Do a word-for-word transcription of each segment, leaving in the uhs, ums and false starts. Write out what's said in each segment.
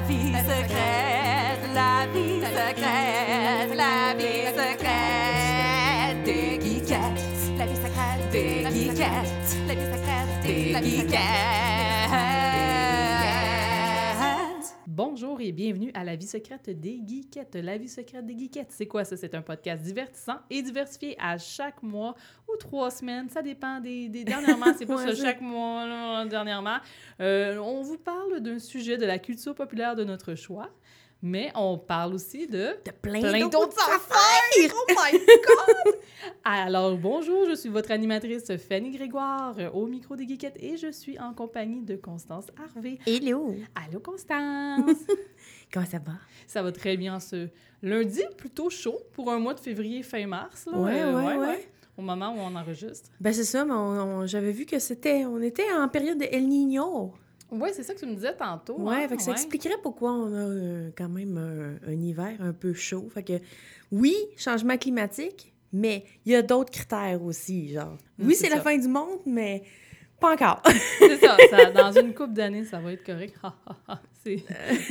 vie secrète, la vie secrète, la vie secrète des geekettes. La vie secrète des geekettes. La vie secrète des geekettes. Bonjour et bienvenue à La vie secrète des geekettes. La vie secrète des geekettes, c'est quoi ça? C'est un podcast divertissant et diversifié à chaque mois ou trois semaines. Ça dépend des... des dernièrement, c'est plus Ouais, chaque mois, là, dernièrement. Euh, on vous parle d'un sujet de la culture populaire de notre choix, mais on parle aussi de... De plein, Plein d'autres d'autres affaires! Oh my God! Alors, bonjour, je suis votre animatrice Fanny Grégoire euh, au micro des geekettes et je suis en compagnie de Constance Harvey. Hello! Allô, Constance! Comment ça va? Ça va très bien ce lundi, plutôt chaud pour un mois de février, fin mars. Là. Ouais, Euh, ouais, ouais. Au moment où on enregistre. Ben c'est ça, mais on- on- j'avais vu que c'était... On était en période de El Niño. Oui, c'est ça que tu me disais tantôt. Ouais, hein? fait que ça Ouais. expliquerait pourquoi on a euh, quand même un, un hiver un peu chaud. Fait que, oui, changement climatique, mais il y a d'autres critères aussi, genre. Mm, Oui, c'est c'est la ça. fin du monde, mais pas encore. C'est ça, ça, dans une couple d'années, ça va être correct. Ha, ha, ha, c'est...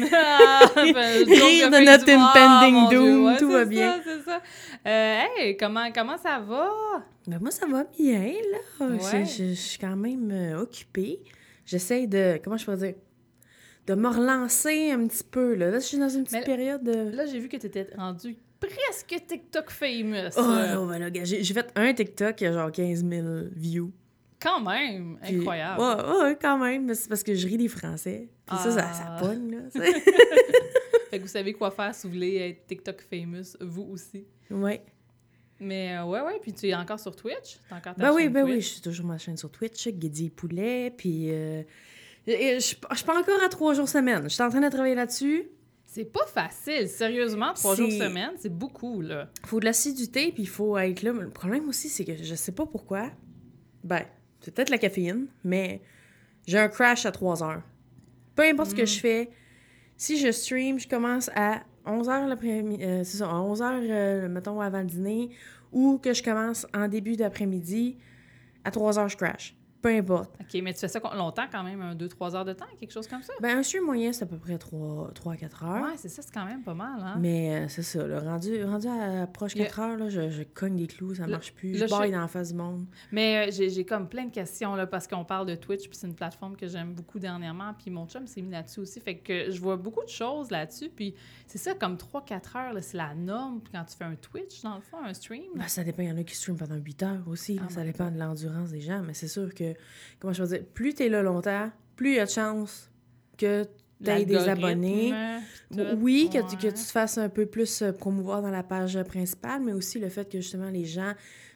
Ah, ben, joke Rire de fin notre du mois, impending mon Dieu. doom, Ouais, tout c'est va ça, bien. c'est ça. Euh, hey, comment, comment ça va? Ben moi, ça va bien, là. Ouais. Je, je- je suis quand même euh, occupée. J'essaie de... Comment je pourrais dire? De me relancer un petit peu, là. Là, je suis dans une petite Mais- période de... Là, j'ai vu que tu étais rendu presque TikTok famous. Oh Euh, non, ben là, gars, j'ai j'ai fait un TikTok qui a genre quinze mille views. Quand même, Puis- incroyable. Ouais, ouais, ouais, quand même. Mais c'est parce que je ris des Français. Puis ça, ça, ça Ah. pogne, là. Fait que vous savez quoi faire si vous voulez être TikTok famous, vous aussi. Ouais. Mais euh, ouais, ouais, puis tu es encore sur Twitch? T'as encore ta Ben oui, chaîne ben oui, Twitch? je suis toujours ma chaîne sur Twitch, Guédi Poulet, puis... euh, et- et je je suis pas encore à trois jours semaine. Je suis en train de travailler là-dessus. C'est pas facile, sérieusement, trois C'est- jours semaine, c'est beaucoup, là. Il faut de l'assiduité, puis il faut être là. Mais le problème aussi, c'est que je sais pas pourquoi. Ben, c'est peut-être la caféine, mais j'ai un crash à trois heures. Peu importe ce que Mm. je fais, si je stream, je commence à onze heures l'après-midi, euh, c'est ça, à onze heures, euh, mettons, avant le dîner, ou que je commence en début d'après-midi, à trois heures, je crash. Peu importe. OK, mais tu fais ça con- longtemps quand même, un deux trois heures de temps, quelque chose comme ça? Ben, un stream moyen, c'est à peu près trois à quatre heures. Ouais, c'est ça, c'est quand même pas mal, hein? Mais euh, c'est ça, là, rendu, rendu à proche Il y a- quatre heures, là, je, je cogne des clous, ça Là- marche plus, là, je baille je- dans la face du monde. Mais euh, j'ai, j'ai comme plein de questions, là, parce qu'on parle de Twitch, puis c'est une plateforme que j'aime beaucoup dernièrement, puis mon chum s'est mis là-dessus aussi, fait que je vois beaucoup de choses là-dessus, puis c'est ça, comme trois quatre heures, là, c'est la norme quand tu fais un Twitch, dans le fond, un stream. Ben, ça dépend, il y en a qui streament pendant huit heures aussi, là, Oh ça my dépend God. de l'endurance des gens, mais c'est sûr que, comment je veux dire, plus t'es là longtemps, plus il y a de chances que t'aies des L'algorithme, abonnés. puis tout. Oui, que, tu- que Ouais. tu te fasses un peu plus euh, promouvoir dans la page principale, mais aussi le fait que justement les gens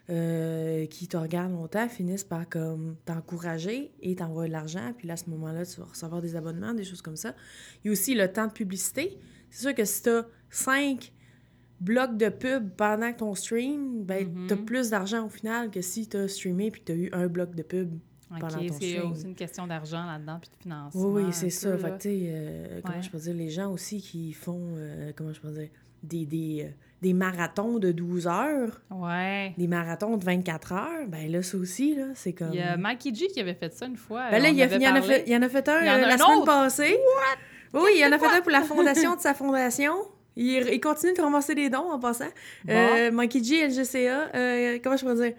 euh, qui te regardent longtemps finissent par comme t'encourager et t'envoyer de l'argent, puis là, à ce moment-là, tu vas recevoir des abonnements, des choses comme ça. Il y a aussi le temps de publicité. C'est sûr que si t'as cinq blocs de pub pendant ton stream, ben Mhm. t'as plus d'argent au final que si t'as streamé puis t'as eu un bloc de pub. pendant OK, ton c'est stream. aussi une question d'argent là-dedans, puis de financement. Oui, oui, un c'est peu, ça. Fait là. que, tu sais, euh, comment Ouais. je peux dire, les gens aussi qui font, euh, comment je peux dire, des, des, euh, des marathons de douze heures, Ouais. des marathons de vingt-quatre heures, ben là, ça aussi, là, c'est comme... Il y a Mikey G qui avait fait ça une fois. Ben là, on il, y a- avait il y en a parlé. fait, il y en a fait un Il y en a euh, la un semaine autre? passée. Oui, il y en a fait un pour la fondation de sa fondation. Il, il continue de ramasser des dons en passant. Bon. Euh, Mikey G, L G C A, euh, comment je pourrais dire?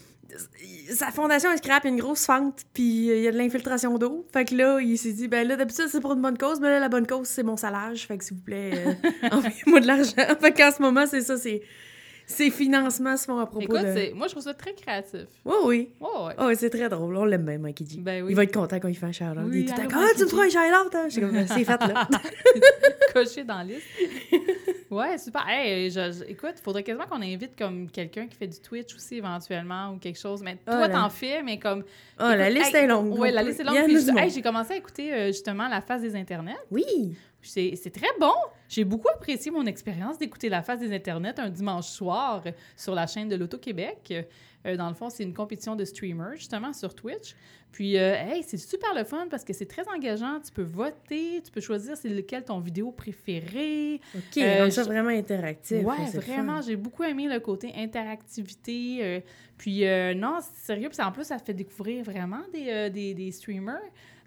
Sa fondation, elle scrape, il y a une grosse fente, puis il y a de l'infiltration d'eau. Fait que là, il s'est dit, ben là, d'habitude, c'est pour une bonne cause, mais là, la bonne cause, c'est mon salage. Fait que s'il vous plaît, euh, envoyez-moi de l'argent. Fait qu'en ce moment, c'est ça, c'est... Ces financements se font à propos Écoute, de... c'est- moi, je trouve ça très créatif. Oui, oui. Ouais, ouais. Oh, c'est très drôle. On l'aime bien, Mikey G. Ben oui. Il va être content quand il fait un shout-out. Oui, il est tout à allô, l'heure, ah, Mikey tu me G. feras un shout-out, hein? Je suis comme, c'est fait, là. Coché dans la liste. Ouais, super. Hey, je, je- écoute, il faudrait quasiment qu'on invite comme quelqu'un qui fait du Twitch aussi éventuellement ou quelque chose. Mais toi, Ah, là. t'en fais, mais comme... Ah, la Écoute, liste hey, est longue. Ouais, On la peut- liste est il y longue. en a Puis du je- hey, monde. j'ai commencé à écouter euh, justement La Face des Internets. Oui. C'est c'est très bon. J'ai beaucoup apprécié mon expérience d'écouter La Face des Internets un dimanche soir euh, sur la chaîne de l'Auto-Québec. Euh, dans le fond, c'est une compétition de streamers, justement, sur Twitch. Puis, euh, hey, c'est super le fun parce que c'est très engageant. Tu peux voter, tu peux choisir c'est lequel ton vidéo préférée. OK, Euh, rendre ça je- vraiment interactif. Ouais, c'est le vraiment, fun. j'ai beaucoup aimé le côté interactivité. euh, puis, euh, non, c'est sérieux. Puis, en plus, ça fait découvrir vraiment des, euh, des, des streamers.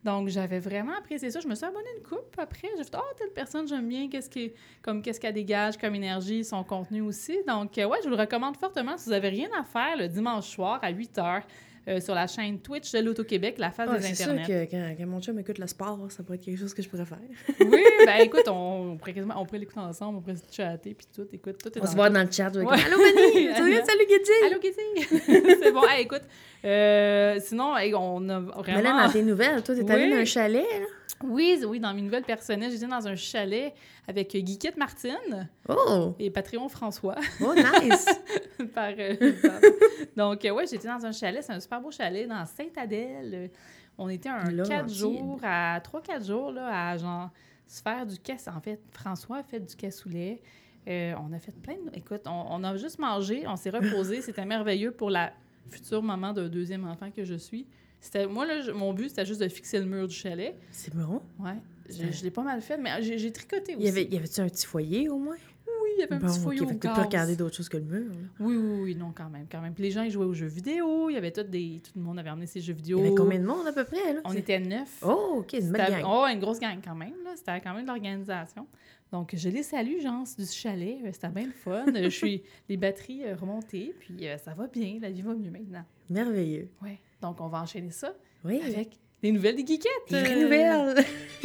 Donc, j'avais vraiment apprécié ça. Je me suis abonnée une coupe après. J'ai fait « Ah, oh, telle personne, j'aime bien. Qu'est-ce qui, comme, qu'est-ce qu'elle dégage comme énergie, son contenu aussi. » Donc, euh, ouais, je vous le recommande fortement. Si vous n'avez rien à faire le dimanche soir à huit heures, Euh, sur la chaîne Twitch de l'Auto-Québec, la face Ah, des c'est Internets. sûr que quand, quand mon chum écoute le sport, ça pourrait être quelque chose que je pourrais faire. Oui, ben écoute, on, on pourrait quasiment, on pourrait l'écouter ensemble, on pourrait se chatter, puis tout, écoute, tout est On dans se voit tout. dans le chat. Ouais. Ouais. Allô, Mani! Ça va bien? Salut, Gidji! Allô, Kitty! C'est bon, hey, écoute, euh, sinon, hey, on a vraiment... Mais là, dans tes nouvelles, toi, t'es Oui. allé dans un chalet, là? Oui, oui, dans mes nouvelles personnelles, j'étais dans un chalet avec Guiquette Martine Oh! et Patreon François. Oh, nice! Par, euh, par- Donc, euh, ouais, j'étais dans un chalet, c'est un super beau chalet dans Sainte-Adèle. On était un Laurentide. quatre jours, à trois quatre jours, là, à genre se faire du cassoulet. En fait, François a fait du cassoulet. Euh, on a fait plein de... Écoute, on, on a juste mangé, on s'est reposé. C'était merveilleux pour la future maman d'un deuxième enfant que je suis. C'était, moi, là, je- mon but, c'était juste de fixer le mur du chalet. C'est bon. Ouais, je, je l'ai pas mal fait, mais j'ai, j'ai tricoté aussi. Y avait, y avait-tu un petit foyer, au moins? Oui, il y avait un Bon, petit foyer OK, au fait que t'as gaz. pas regardé d'autre chose que le mur, là. Oui, oui, oui, non, quand même, quand même. Puis les gens, ils jouaient aux jeux vidéo, il y avait tout, des, tout le monde avait amené ses jeux vidéo. Il y avait combien de monde, à peu près, là? On était neuf. Oh, OK, une belle C'était- gang. Oh, une grosse gang quand même, là. C'était quand même de l'organisation. Donc, je les salue, gens, du chalet. Euh, C'était bien le fun. Euh, je suis les batteries euh, remontées, puis euh, ça va bien. La vie va mieux maintenant. Merveilleux. Ouais. Donc, on va enchaîner ça Oui. avec les nouvelles des geekettes. Des vraies Euh, nouvelles!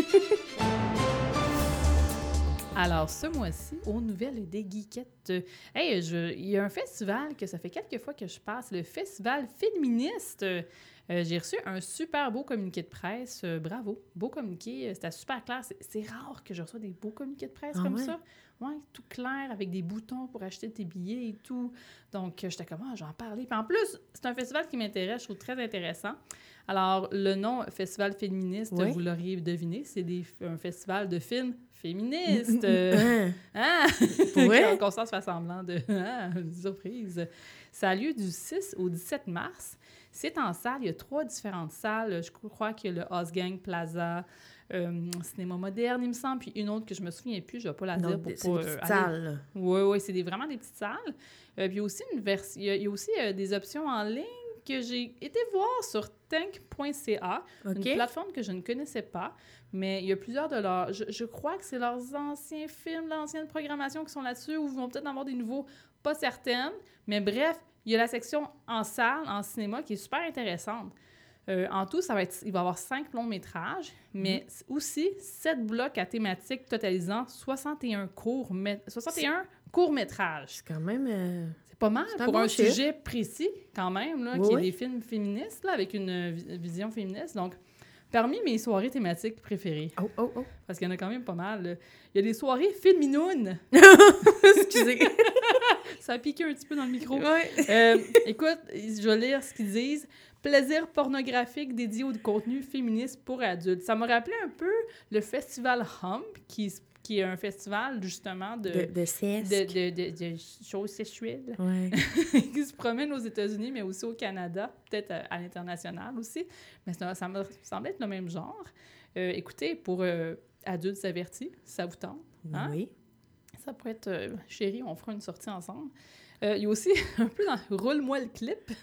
Alors, ce mois-ci, aux nouvelles des geekettes, euh, hey, je- il y a un festival que ça fait quelques fois que je passe, le Festival féministe. Euh, euh, j'ai reçu un super beau communiqué de presse. Euh, bravo, beau communiqué. euh, C'était super clair. C'est, c'est rare que je reçois des beaux communiqués de presse Ah comme ouais? ça. Ouais, tout clair, avec des boutons pour acheter tes billets et tout. Donc, euh, j'étais comme, ah, j'en parlais. Puis en plus, c'est un festival qui m'intéresse, je trouve très intéressant. Alors, le nom Festival féministe, Ouais. vous l'auriez deviné, c'est des, un festival de films féministes. Euh, Hein? Hein? Pour vrai? Constance fait semblant de... Ah, une surprise. Ça a lieu du six au dix-sept mars. C'est en salle. Il y a trois différentes salles. Je crois qu'il y a le Osgang Plaza, euh, Cinéma Moderne, il me semble, puis une autre que je me souviens plus. Je ne vais pas la dire Donc, pour c'est pas... des euh, petites aller- salles, là. Oui, oui, c'est des, vraiment des petites salles. Euh, puis il y a aussi, une vers... il y a, il y a aussi euh, des options en ligne que j'ai été voir sur tank point c a, OK? une plateforme que je ne connaissais pas, mais il y a plusieurs de leurs... Je, je crois que c'est leurs anciens films, l'ancienne programmation qui sont là-dessus, ou ils vont peut-être en avoir des nouveaux, pas certaines. Mais bref, il y a la section en salle, en cinéma, qui est super intéressante. Euh, en tout, ça va être, il va y avoir cinq longs métrages, mais aussi sept blocs à thématique totalisant soixante et un courts, mé- soixante et un courts-métrages. C'est quand même... euh, C'est pas mal C'est un pour bon un chiffre. sujet précis, quand même, là, Oui, qui oui. est des films féministes, là, avec une euh, vi- vision féministe. Donc, parmi mes soirées thématiques préférées, Oh, oh, oh. parce qu'il y en a quand même pas mal, là, il y a des soirées féminounes. Excusez. Ça a piqué un petit peu dans le micro. Ouais. Euh, écoute, je vais lire ce qu'ils disent. Plaisir pornographique dédié au contenu féministe pour adultes. Ça m'a rappelé un peu le festival Hump, qui, s- qui est un festival, justement, de, De, de sexe. de, de, de, de choses sexuelles Ouais. qui se promènent aux États-Unis, mais aussi au Canada, peut-être à, à l'international aussi. Mais ça, ça me semble être le même genre. Euh, écoutez, pour euh, adultes avertis, ça vous tente. Hein? Oui. Ça pourrait être... euh, chérie, on fera une sortie ensemble. Euh, Il y a aussi un peu dans Roule-moi le clip.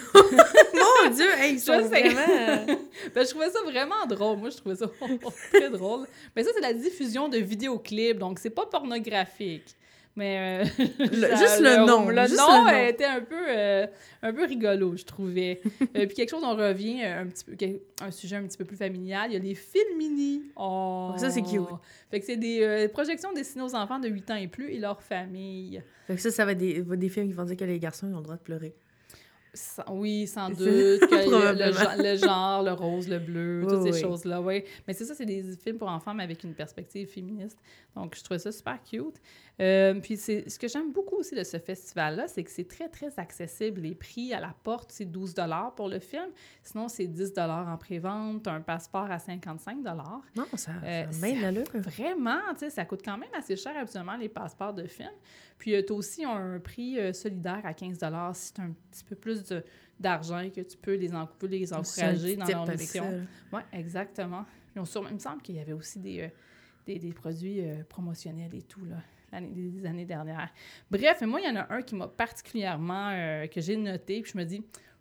Mon Dieu! Hey, ils Je sont sais. vraiment... euh, Ben, je trouvais ça vraiment drôle. Moi, je trouvais ça très drôle. Mais ça, c'est la diffusion de vidéoclips, donc c'est pas pornographique. Mais euh, Le- ça- juste le nom, Le juste nom le nom. euh, était un peu, euh, un peu rigolo, je trouvais. Euh, puis quelque chose, on revient euh, un petit peu, quel- un sujet un petit peu plus familial. Il y a les films mini. Oh! Ça, c'est cute. Fait que c'est des euh, projections destinées aux enfants de huit ans et plus et leurs familles. Fait que ça, ça va être des, va être des films qui vont dire que les garçons, ils ont le droit de pleurer. Sans- oui, sans C'est- doute. que le, le, Probablement. gen- le genre, le rose, le bleu, Oui, toutes ces oui. choses-là, oui. Mais c'est ça, c'est des films pour enfants, mais avec une perspective féministe. Donc, je trouvais ça super cute. Euh, puis, c'est, ce que j'aime beaucoup aussi de ce festival-là, c'est que c'est très, très accessible. Les prix à la porte, c'est douze dollars pour le film. Sinon, c'est dix dollars en pré-vente. T'as un passeport à cinquante-cinq dollars. Non, ça, Euh, ça a bien de l'allure. Vraiment, tu sais, ça coûte quand même assez cher habituellement les passeports de film. Puis tu as aussi un prix euh, solidaire à quinze dollars si tu as un petit peu plus de- d'argent que tu peux les, en- peux les encourager dans leur mission. Oui, exactement. Ils ont sûrement- il me semble qu'il y avait aussi des, euh, des, des produits euh, promotionnels et tout, là, l'année, les, les années dernières. Bref, moi, il y en a un qui m'a particulièrement, euh, que j'ai noté, puis je me dis,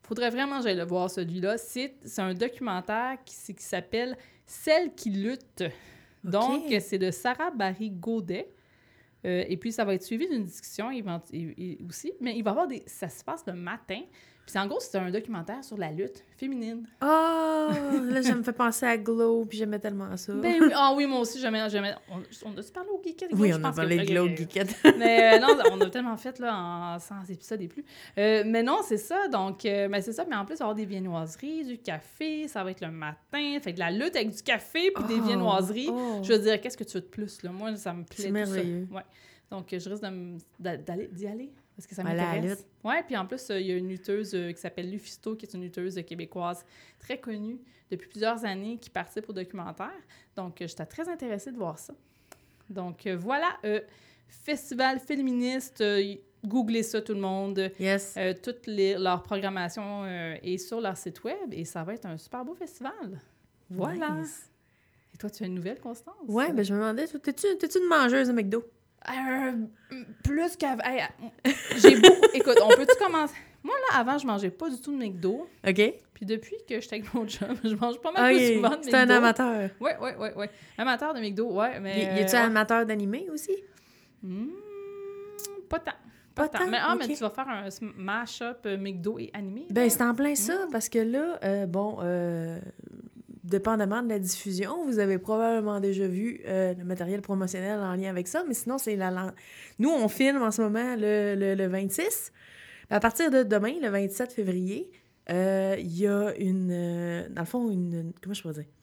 Faudrait vraiment que j'aille le voir, celui-là. C'est, c'est un documentaire qui, qui s'appelle « Celles qui luttent ». Donc, Okay. c'est de Sarah Barry-Gaudet. Euh, et puis, ça va être suivi d'une discussion évent- et- et aussi. Mais il va y avoir des... Ça se passe le matin. Puis, en gros, c'est un documentaire sur la lutte féminine. Oh, là, ça me fait penser à Glow, puis j'aimais tellement ça. Ben oui, ah oui, moi aussi, j'aimais... j'aimais on, on a-tu parlé au Geekette? oui, Je on a pense parlé que- de Glow, ok, ok. Geekette. Mais euh, non, on a tellement fait là, en cent épisodes et plus. Euh, mais non, c'est ça. Donc, euh, ben, c'est ça. Mais en plus, il va y avoir des viennoiseries, du café. Ça va être le matin. Fait que de la lutte avec du café puis des Oh, viennoiseries. oh. Je veux dire, qu'est-ce que tu veux de plus? Là? Moi, ça me plaît. C'est tout merveilleux. ça. Ouais. Donc, euh, je risque de m- d'a- d'aller, d'y aller parce que ça Aller à la m'intéresse. lutte. Ouais, puis en plus, euh, il y a une lutteuse euh, qui s'appelle Lufisto, qui est une lutteuse euh, québécoise très connue depuis plusieurs années, qui participe au documentaire. Donc, euh, j'étais très intéressée de voir ça. Donc, euh, voilà, euh, Festival féministe, euh, googlez ça tout le monde. Yes. Euh, toute les, leur programmation euh, est sur leur site web et ça va être un super beau festival. Voilà. Nice. Et toi, tu as une nouvelle, Constance? Ouais, ben je me demandais, toi, t'es-tu, t'es-tu une mangeuse de McDo? Euh, plus qu'avant. Hey, j'ai beaucoup. Écoute, on peut-tu commencer? Moi, là, avant, je mangeais pas du tout de McDo. OK. Puis depuis que j'étais avec mon chum, je mange pas mal plus OK, souvent de McDo. c'est un amateur. Ouais, ouais, ouais, ouais. Amateur de McDo, ouais, mais... Y, y a-tu euh, un amateur d'animé aussi? Hmm, pas tant. Pas Pas tant? tant. Mais, ah, Ok. mais tu vas faire un sm- mash-up euh, McDo et animé. Ben, là. c'est en plein ça, parce que là, euh, bon, euh, dépendamment de la diffusion, vous avez probablement déjà vu euh, le matériel promotionnel en lien avec ça, mais sinon, c'est la... lan- Nous, on filme en ce moment le, le, le vingt-six. À partir de demain, le vingt-sept février, euh, il y a une... euh, dans le fond, une... Comment je pourrais dire?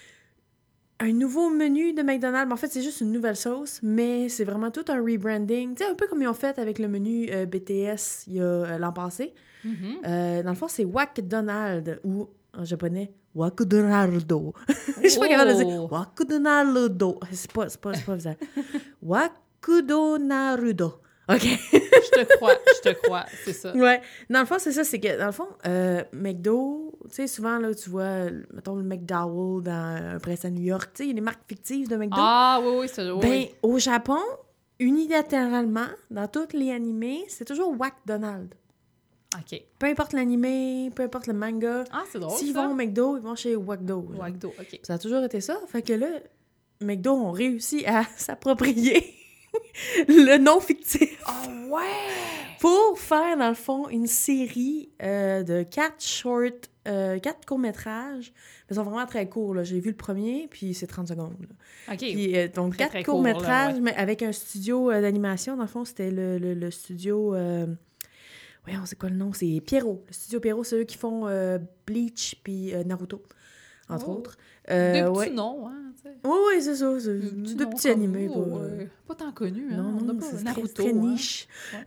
Un nouveau menu de McDonald's. En fait, c'est juste une nouvelle sauce, mais c'est vraiment tout un rebranding. Tu sais, un peu comme ils ont fait avec le menu euh, B T S il y a euh, l'an passé. Mhm. Euh, dans le fond, c'est McDonald's ou en japonais, Wakudonaldo. Je suis pas capable de Oh. dire Wakudonaldo. C'est pas, c'est pas, c'est pas bizarre. Wakudonarudo. OK. Je te crois, je te crois, c'est ça. Ouais. Dans le fond, c'est ça. C'est que, dans le fond, euh, McDo, tu sais, souvent, là, tu vois, mettons, le McDowell dans un presse à New York. Tu sais, il y a des marques fictives de McDo. Ah, oui, oui, c'est... Oui. Ben, au Japon, unilatéralement, dans tous les animés, c'est toujours McDonald's. OK. Peu importe l'animé, peu importe le manga. Ah, c'est drôle, S'ils ça. vont au McDo, ils vont chez Wakdo. genre. Wakdo, OK. Ça a toujours été ça. Fait que là, McDo ont réussi à s'approprier le nom fictif Oh, ouais! pour faire, dans le fond, une série euh, de quatre short, euh, quatre courts-métrages. Ils sont vraiment très courts, là. J'ai vu le premier, puis c'est trente secondes, là. OK. Puis, euh, donc, Très, quatre très court, là, courts-métrages, ouais. mais avec un studio euh, d'animation. Dans le fond, c'était le, le, le studio... Euh... Voyons, c'est quoi le nom? C'est Pierrot. Le studio Pierrot, c'est eux qui font euh, Bleach puis euh, Naruto, entre Oh. autres. Euh, Deux petits ouais. noms, hein, tu sais. Oui, oui, c'est ça. C'est Deux petits deux noms petits comme- animés. oh, pas, euh, pas tant connus, hein. Non, On n'a non, pas c'est très, Naruto, très hein. niche.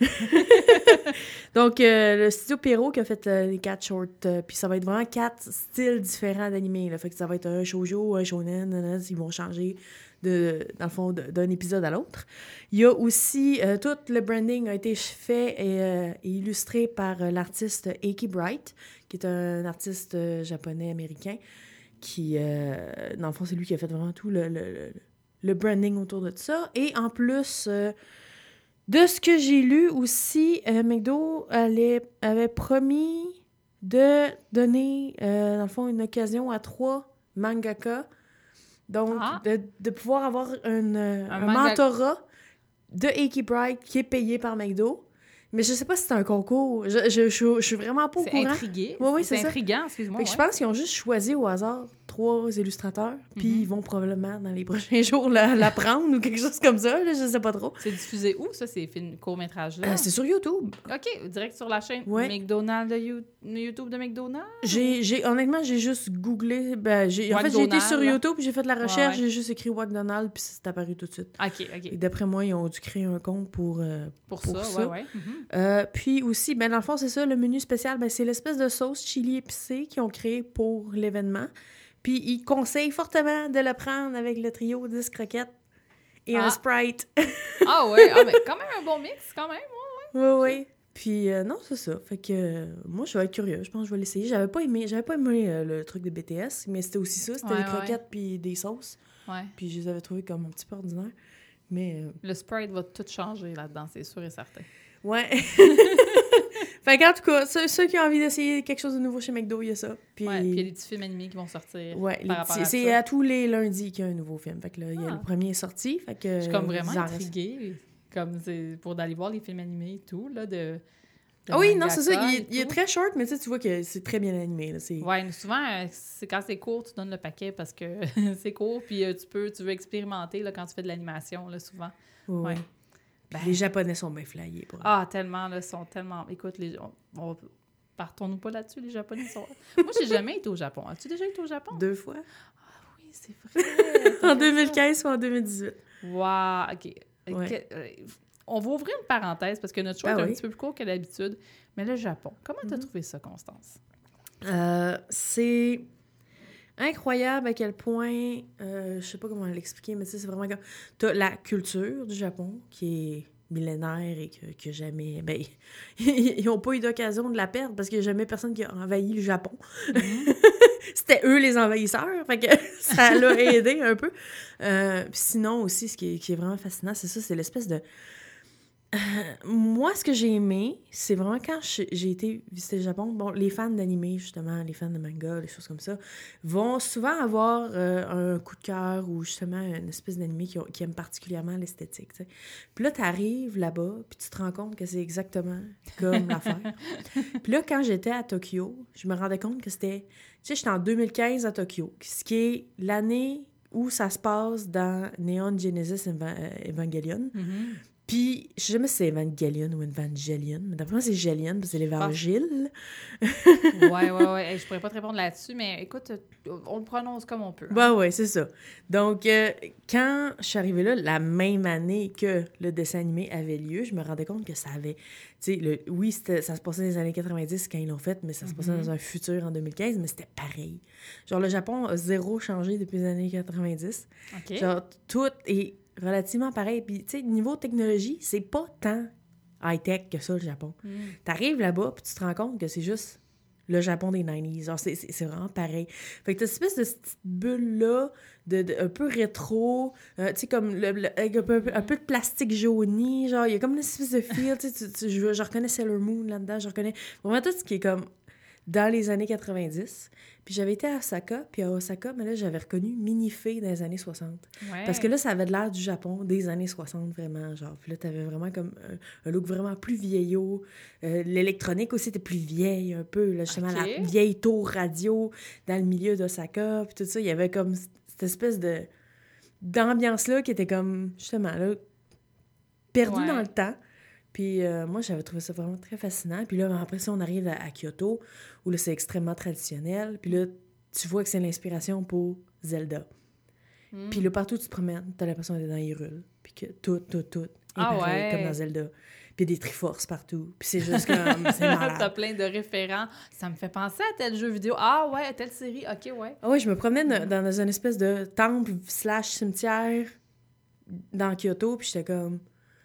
Donc, euh, le studio Pierrot qui a fait euh, les quatre shorts, euh, puis ça va être vraiment quatre styles différents d'animés. Là. Fait que ça va être un shoujo, un shonen, nanana, ils vont changer, de, dans le fond, de- d'un épisode à l'autre. Il y a aussi, euh, tout le branding a été fait et, euh, et illustré par euh, l'artiste Eiki Bright, qui est un artiste euh, japonais-américain, qui, euh, dans le fond, c'est lui qui a fait vraiment tout le, le, le, le branding autour de tout ça. Et en plus... euh, de ce que j'ai lu aussi, euh, McDo allait, avait promis de donner, euh, dans le fond, une occasion à trois mangaka. Donc, Ah. de, de pouvoir avoir une, euh, un, manga- mentorat de Eiki Bright qui est payé par McDo. Mais je sais pas si c'est un concours. Je, je, je, je suis vraiment pas au C'est courant. intrigué. Oui, oui, c'est c'est ça. intriguant, excuse-moi. Fait que ouais. je pense qu'ils ont juste choisi au hasard trois illustrateurs, puis Mhm. ils vont probablement, dans les prochains jours, la, la prendre ou quelque chose comme ça. Là, je sais pas trop. C'est diffusé où, ça, ces films courts-métrages-là? Euh, c'est sur YouTube. OK, direct sur la chaîne Ouais. McDonald's de You- YouTube de McDonald's? J'ai, j'ai, honnêtement, j'ai juste googlé. Ben, j'ai, en fait, j'ai été McDonald's, sur là. YouTube, puis j'ai fait de la Ouais, recherche, ouais. j'ai juste écrit McDonald's, puis c'est apparu tout de suite. OK, OK. Et d'après moi, ils ont dû créer un compte pour. euh, Pour, pour ça, ça. ouais, ouais. Mhm. euh, puis aussi, ben, dans le fond, c'est ça, le menu spécial, ben, c'est l'espèce de sauce chili épicée qu'ils ont créé pour l'événement. Puis ils conseillent fortement de le prendre avec le trio dix croquettes et Ah. un Sprite. Ah ouais, ah, mais quand même un bon mix, quand même. Oui, oui. Puis euh, non, c'est ça. Fait que euh, moi, je vais être curieux. Je pense que je vais l'essayer. J'avais pas aimé, j'avais pas aimé euh, le truc de B T S, mais c'était aussi ça. C'était Ouais, des ouais. croquettes puis des sauces. Ouais. Puis je les avais trouvés comme un petit peu ordinaires. Mais euh, Le Sprite va tout changer là-dedans, c'est sûr et certain. ouais. Fait qu'en tout cas, ceux, ceux qui ont envie d'essayer quelque chose de nouveau chez McDo, il y a ça. Puis, Ouais, puis il y a des petits films animés qui vont sortir ouais, par les rapport petits- à c'est ça. à tous les lundis qu'il y a un nouveau film. Fait que là, il y a Ah. le premier est sorti. Fait que, Je suis comme vraiment ils en restent- intriguée, comme c'est pour d'aller voir les films animés et tout, là, de... de Ah oui, non, c'est ça. mangaka Il, et est- il est tout. très short, mais tu sais, tu vois que c'est très bien animé. Là. C'est... Ouais, mais souvent, euh, c'est quand c'est court, tu donnes le paquet parce que c'est court, puis euh, tu peux, tu veux expérimenter là, quand tu fais de l'animation, là, souvent. Ouais. Ouais. Puis Ben- les Japonais sont bien flyés. Pour... Ah, tellement, là, sont tellement... Écoute, les... on... on- partons-nous pas là-dessus, les Japonais sont... Moi, j'ai jamais été au Japon. As-tu déjà été au Japon? Deux fois. Oui, c'est vrai. En deux mille quinze ou en deux mille dix-huit. Wow, OK. Ouais. Que- euh, On va ouvrir une parenthèse parce que notre choix Ben est un oui. petit peu plus court que d'habitude. Mais le Japon, comment t'as Mhm. trouvé ça, Constance? Euh, c'est incroyable à quel point, euh, je sais pas comment l'expliquer, mais tu sais, c'est vraiment comme... T'as la culture du Japon qui est millénaire et que, que jamais... Ben, ils n'ont pas eu d'occasion de la perdre parce qu'il n'y a jamais personne qui a envahi le Japon. C'était eux les envahisseurs, fait que ça l'a aidé un peu. Euh, puis sinon aussi, ce qui est, qui est vraiment fascinant, c'est ça, c'est l'espèce de... Euh, moi, ce que j'ai aimé, c'est vraiment quand j'ai j'ai été visiter le Japon, bon, les fans d'anime, justement, les fans de manga, les choses comme ça, vont souvent avoir euh, un coup de cœur ou justement une espèce d'anime qui, ont- qui aime particulièrement l'esthétique, tu sais. Puis là, t'arrives là-bas, puis tu te rends compte que c'est exactement comme l'affaire. Puis là, quand j'étais à Tokyo, je me rendais compte que c'était... Tu sais, j'étais en deux mille quinze à Tokyo, ce qui est l'année où ça se passe dans Neon Genesis Eva- euh, Evangelion. Mhm. Puis, je sais jamais si c'est Evangelion ou Evangelion, mais d'après moi, c'est Gélion, parce que c'est l'évangile. Ouais, ouais, ouais. Hey, je pourrais pas te répondre là-dessus, mais écoute, euh, on le prononce comme on peut. hein. Bah ouais, c'est ça. Donc, euh, quand je suis arrivée là, la même année que le dessin animé avait lieu, je me rendais compte que ça avait... Tu sais, le- oui, c'était- ça se passait dans les années quatre-vingt-dix quand ils l'ont fait, mais ça se passait Mhm. dans un futur en deux mille quinze, mais c'était pareil. Genre, le Japon a zéro changé depuis les années quatre-vingt-dix. OK. Genre, tout est relativement pareil. Puis, tu sais, niveau technologie, c'est pas tant high-tech que ça, le Japon. Mm. T'arrives là-bas, puis tu te rends compte que c'est juste le Japon des nineties. Genre, c'est, c'est, c'est vraiment pareil. Fait que t'as cette espèce de petite bulle-là, de, de- un peu rétro, euh, tu sais, comme le, le- avec un, peu, un peu de plastique jauni, genre, il y a comme une espèce de feel, tu sais, tu- tu- je, je reconnais Sailor Moon là-dedans, je reconnais vraiment tout ce qui est comme dans les années quatre-vingt-dix. Puis j'avais été à Osaka, puis à Osaka, mais là, j'avais reconnu Minifee dans les années soixante. Ouais. Parce que là, ça avait de l'air du Japon des années soixante, vraiment, genre. Puis là, t'avais vraiment comme un, un look vraiment plus vieillot. Euh, l'électronique aussi était plus vieille, un peu, là, justement, Ok. la vieille tour radio dans le milieu d'Osaka, puis tout ça. Il y avait comme cette espèce de d'ambiance-là qui était comme, justement, là, perdue Ouais. dans le temps. Puis euh, moi, j'avais trouvé ça vraiment très fascinant. Puis là, après ça, on arrive à, à Kyoto, où là, c'est extrêmement traditionnel. Puis là, tu vois que c'est l'inspiration pour Zelda. Mm. Puis là, partout où tu te promènes, t'as l'impression d'être dans Hyrule. Puis que tout, tout, tout est Ah pareil, ouais. comme dans Zelda. Puis il y a des Triforces partout. Puis c'est juste comme... c'est T'as malade. plein de référents. Ça me fait penser à tel jeu vidéo. Ah ouais, à telle série. OK, ouais. Ah oui, je me promenais dans, dans une espèce de temple slash cimetière dans Kyoto. Puis j'étais comme...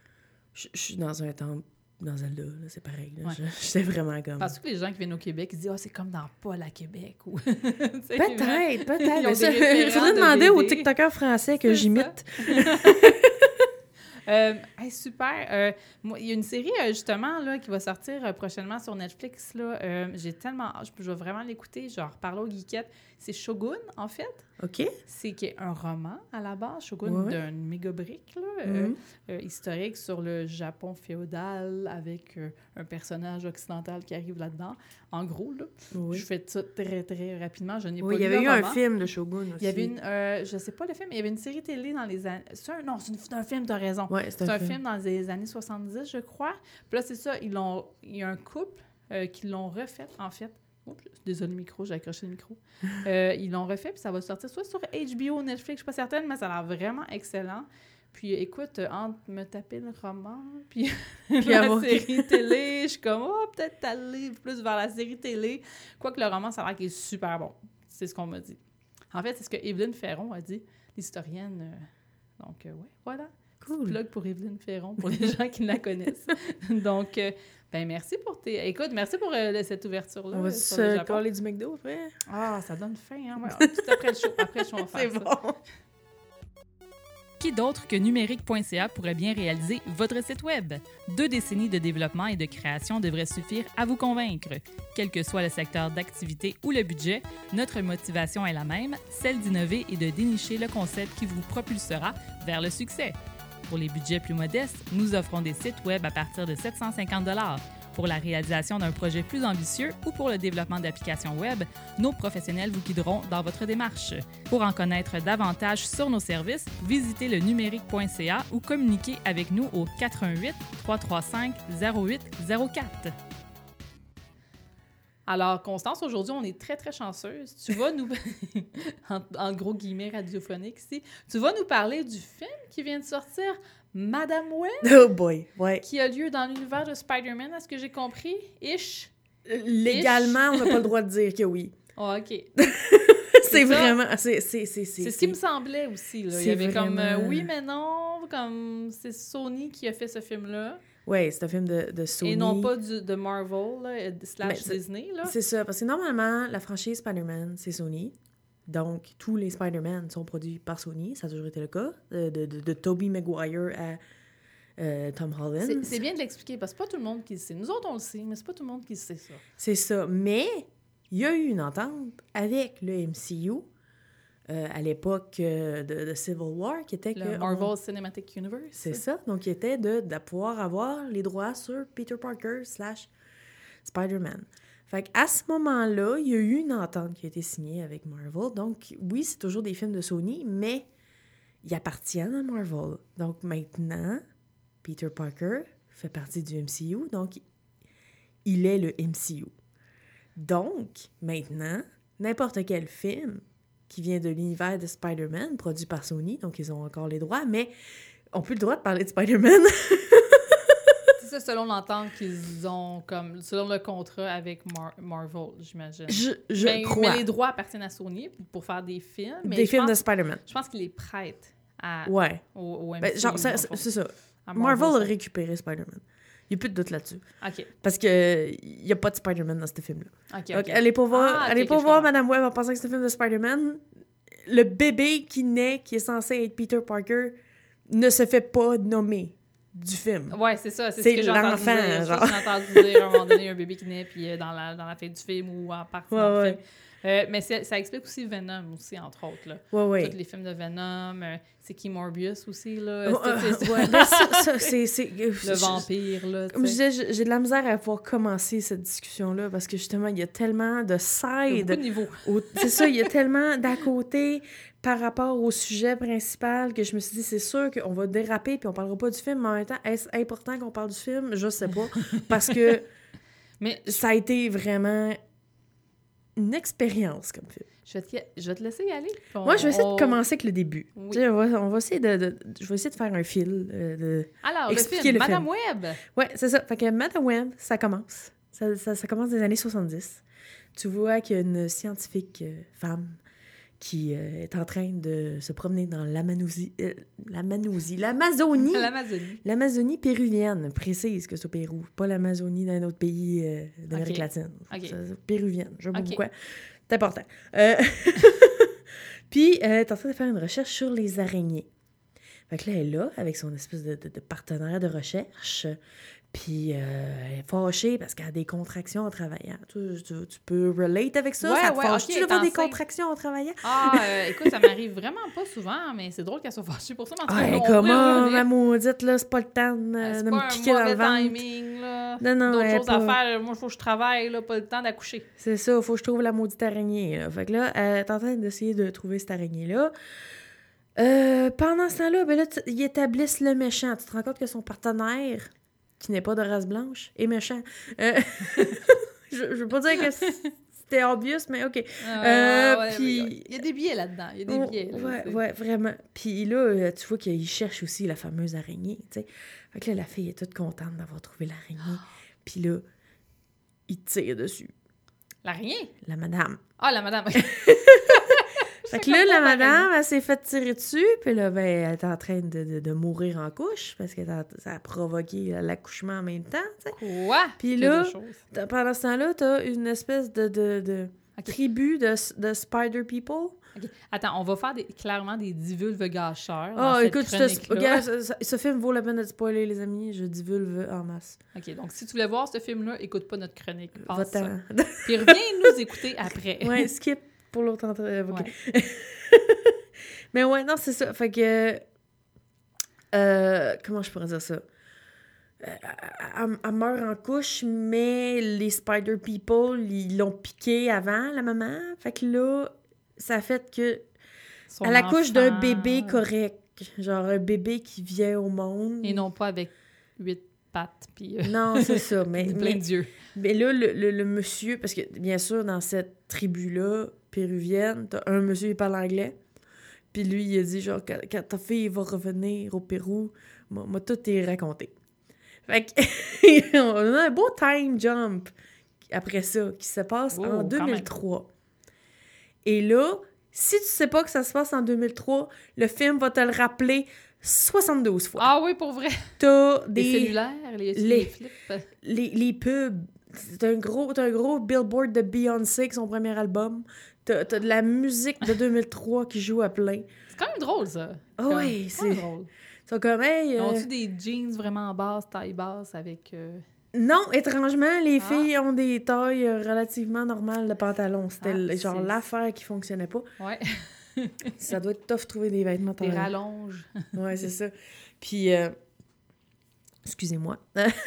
Je je suis dans un temple dans Zelda, là, c'est pareil. Là. Ouais. Je- J'étais vraiment comme... Parce que les gens qui viennent au Québec, ils disent « Ah, c'est comme dans Paul à Québec. » ou Peut-être, peut-être. Ils ont Mais ça, des référents il faudrait de demander aux B D. TikTokers français que C'est j'imite. Euh, hey, super. Euh, moi, il y a une série, euh, justement, là, qui va sortir euh, prochainement sur Netflix. Là. Euh, j'ai tellement hâte. Je, je vais vraiment l'écouter. Je vais en reparler aux geekettes. C'est Shogun, en fait. OK? C'est qui est un roman, à la base. Shogun, Ouais. d'un méga brique, là, euh, Mhm. euh, historique sur le Japon féodal avec euh, un personnage occidental qui arrive là-dedans. En gros, là, Oui. je fais ça très, très rapidement. Je n'ai Oui, pas il y lu avait le eu un roman. film de Shogun aussi. Il y avait une, euh, je sais pas le film, mais il y avait une série télé dans les années... C'est un, non, c'est une- c'est un film, t'as raison. Ouais, c'est C'est un, un film. film dans les années soixante-dix, je crois. Puis là, c'est ça, ils l'ont... il y a un couple euh, qui l'ont refait, en fait. Oups, désolé, micro, j'ai accroché le micro. Euh, ils l'ont refait, puis ça va sortir soit sur H B O ou Netflix, je suis pas certaine, mais ça a l'air vraiment excellent. Puis écoute, euh, entre me taper le roman, puis, Puis la avoir- série télé, je suis comme, oh, peut-être aller plus vers la série télé. Quoique le roman, ça a l'air qu'il est super bon. C'est ce qu'on m'a dit. En fait, c'est ce que Evelyne Ferron a dit, l'historienne. euh, Donc, euh, ouais, voilà. Cool. Plug pour Evelyne Ferron, pour les gens qui la connaissent. Donc, euh, ben merci pour tes... Écoute, merci pour euh, cette ouverture-là. On va euh, sur le se Japon. coller du McDo après? Ah, ça donne faim, hein? Ouais, tout après le show. Après le show, on va faire C'est ça. bon. Qui d'autre que numérique point c a pourrait bien réaliser votre site Web? Deux décennies de développement et de création devraient suffire à vous convaincre. Quel que soit le secteur d'activité ou le budget, notre motivation est la même, celle d'innover et de dénicher le concept qui vous propulsera vers le succès. Pour les budgets plus modestes, nous offrons des sites Web à partir de sept cent cinquante dollars. Pour la réalisation d'un projet plus ambitieux ou pour le développement d'applications Web, nos professionnels vous guideront dans votre démarche. Pour en connaître davantage sur nos services, visitez le numérique point c a ou communiquez avec nous au quatre un huit, trois trois cinq, zéro huit zéro quatre. Alors, Constance, aujourd'hui, on est très, très chanceuse. Tu vas nous... en, en gros guillemets radiophoniques ici. Tu vas nous parler du film qui vient de sortir, Madame Web. Oh boy, ouais. Qui a lieu dans l'univers de Spider-Man, est-ce que j'ai compris? Ish? Légalement, Ish. On n'a pas le droit de dire que oui. Oh, OK. c'est vraiment... C'est, c'est, c'est, c'est, c'est ce qui me semblait aussi. Là. Il y avait vraiment... comme euh, oui, mais non, comme c'est Sony qui a fait ce film-là. Oui, c'est un film de, de Sony. Et non pas du, de Marvel, là, slash c'est, Disney. Là. C'est ça, parce que normalement, la franchise Spider-Man, c'est Sony. Donc, tous les Spider-Man sont produits par Sony. Ça a toujours été le cas. De, de, de, de Tobey Maguire à euh, Tom Holland. C'est, c'est bien de l'expliquer, parce que c'est pas tout le monde qui le sait. Nous autres, on le sait, mais c'est pas tout le monde qui sait ça. C'est ça. Mais il y a eu une entente avec le M C U euh, à l'époque euh, de, de Civil War, qui était le que... Marvel on... Cinematic Universe. C'est ça. Donc, qui était de, de pouvoir avoir les droits sur Peter Parker slash Spider-Man. Fait qu'à ce moment-là, il y a eu une entente qui a été signée avec Marvel. Donc, oui, c'est toujours des films de Sony, mais ils appartiennent à Marvel. Donc, maintenant, Peter Parker fait partie du M C U, donc il est le M C U. Donc, maintenant, n'importe quel film qui vient de l'univers de Spider-Man, produit par Sony, donc ils ont encore les droits, mais on n'a plus le droit de parler de Spider-Man. C'est ça, selon l'entente qu'ils ont, comme selon le contrat avec Mar- Marvel, j'imagine. Je, je mais, crois. Mais les droits appartiennent à Sony pour faire des films. Mais des je films pense, de Spider-Man. Je pense qu'ils les prêtent à, ouais. au, au M C U. Ben, genre, ça, c'est ça. Marvel, Marvel a récupéré Spider-Man. Il n'y a plus de doute là-dessus. OK. Parce qu'il n'y a pas de Spider-Man dans ce film-là. OK, Donc, okay. allez pas voir, ah, allez okay, pas okay, voir Madame Web en pensant que c'est un film de Spider-Man. Le bébé qui naît, qui est censé être Peter Parker, ne se fait pas nommer du film. Ouais, c'est ça. C'est, c'est ce que j'ai entendu dire. Genre. J'ai entendu dire à un moment donné un bébé qui naît puis euh, dans, la, dans la fin du film ou en partie ouais, dans ouais. le film. Euh, mais c'est, ça explique aussi Venom, aussi, entre autres. Là. Ouais, ouais. Tous les films de Venom. Euh, c'est qui Morbius aussi, là. Oh, c'est, c'est, euh, ouais, ben, ça, ça, c'est, c'est, le je, vampire, là. Comme je disais, j'ai, j'ai de la misère à pouvoir commencer cette discussion-là parce que justement, il y a tellement de sides. Il y a beaucoup de niveaux. Au, c'est ça, il y a tellement d'à côté par rapport au sujet principal que je me suis dit, c'est sûr qu'on va déraper puis on parlera pas du film, mais en même temps, est-ce important qu'on parle du film? Je sais pas. Parce que mais ça a été vraiment une expérience comme film. Je vais te, je vais te laisser y aller. On, Moi, je vais essayer on... de commencer avec le début. Oui. Tu sais, on, va, on va essayer de, de... Je vais essayer de faire un fil. Euh, de Alors, le film, le Madame film. Web. Oui, c'est ça. Fait que Madame Web, ça commence. Ça, ça, ça commence des années soixante-dix. Tu vois qu'il y a une scientifique euh, femme qui euh, est en train de se promener dans l'Amazonie, euh, l'Amazonie, l'Amazonie, l'Amazonie, l'Amazonie péruvienne, précise que c'est au Pérou, pas l'Amazonie d'un autre pays euh, d'Amérique okay. latine. Okay. C'est, c'est péruvienne, je sais pas okay. pourquoi. C'est important. Euh... Puis, elle est en train de faire une recherche sur les araignées. Fait que là, elle est là, avec son espèce de, de, de partenaire de recherche. Puis, euh, elle est fâchée parce qu'elle a des contractions en travaillant. Tu, tu, tu peux relate avec ça? Ouais, ça te ouais, fâche-tu okay, d'avoir des contractions en travaillant? Ah, euh, écoute, ça m'arrive vraiment pas souvent, mais c'est drôle qu'elle soit fâchée pour ça. Mais en tout cas, ah, comment, ma maudite, là, c'est pas le temps de, euh, de me piquer dans le ventre. Timing, là. Non, non, d'autres choses pas... à faire. Moi, il faut que je travaille, là, pas le temps d'accoucher. C'est ça, il faut que je trouve la maudite araignée. Là. Fait que là, elle est en train d'essayer de trouver cette araignée-là. Euh, pendant ce temps-là, ben là, t- ils établissent le méchant. Tu te rends compte que son partenaire, qui n'est pas de race blanche, est méchant. Euh, je, je veux pas dire que c'était obvious, mais OK. Ah, euh, ouais, puis... ouais, ouais. Il y a des billets là-dedans. Il y a des billets. Là, ouais, c'est... ouais, vraiment. Puis là, tu vois qu'il cherche aussi la fameuse araignée, tu sais. Fait que là, la fille est toute contente d'avoir trouvé l'araignée. Puis là, il tire dessus. L'araignée? La madame. Ah, la madame. Fait que là, la madame, elle s'est fait tirer dessus, puis là, ben, elle est en train de, de, de mourir en couche, parce que ça a provoqué l'accouchement en même temps, tu sais. Quoi? Puis là, pendant ce temps-là, t'as une espèce de, de, de okay. tribu de, de Spider People OK. Attends, on va faire des, clairement des divulves gâcheurs. Ah, dans écoute, cette je te... chronique-là. Regarde, ce, ce- ce film vaut la peine de spoiler, les amis. Je divulve en masse. OK, donc si tu voulais voir ce film-là, écoute pas notre chronique. Passe ça. Va-t'en. Puis reviens nous écouter après. Ouais, skip pour l'autre entrée. OK. Ouais. Mais ouais, non, c'est ça. Fait que... euh, comment je pourrais dire ça? Euh, elle, elle meurt en couche, mais les Spider People, ils l'ont piqué avant, la maman. Fait que là, ça fait que... Son elle accouche d'un enfant. bébé correct. Genre un bébé qui vient au monde. Et non pas avec huit pattes, puis... euh, Non, c'est ça. Mais, plein mais, d'yeux. mais là, le, le, le monsieur... Parce que, bien sûr, dans cette tribu-là, péruvienne, t'as un monsieur qui parle anglais. Puis lui, il a dit, genre, quand, quand ta fille va revenir au Pérou, moi, moi tout est raconté. Fait que, on a un beau time jump après ça, qui se passe Oh, en quand deux mille trois. Et là, si tu sais pas que ça se passe en deux mille trois, le film va te le rappeler soixante-douze fois. Ah oui, pour vrai. T'as Les des... cellulaires, les, les... les- flips. Les, les pubs. C'est un gros, t'as un ggros billboard de Beyoncé avec son premier album. T'as, t'as de la musique de deux mille trois qui joue à plein. C'est quand même drôle, ça. Ah Comme- oui, quand même c'est... drôle. Ils sont comme, hey... Ils euh, ont-tu des jeans vraiment basses, taille basse, avec... euh, Non, étrangement, les Ah. filles ont des tailles euh, relativement normales de pantalon. C'était Ah, le- genre c'est- l'affaire qui fonctionnait pas. Ouais, Ça doit être tough de trouver des vêtements des taille. rallonges. Ouais, c'est ça. Puis, euh, excusez-moi.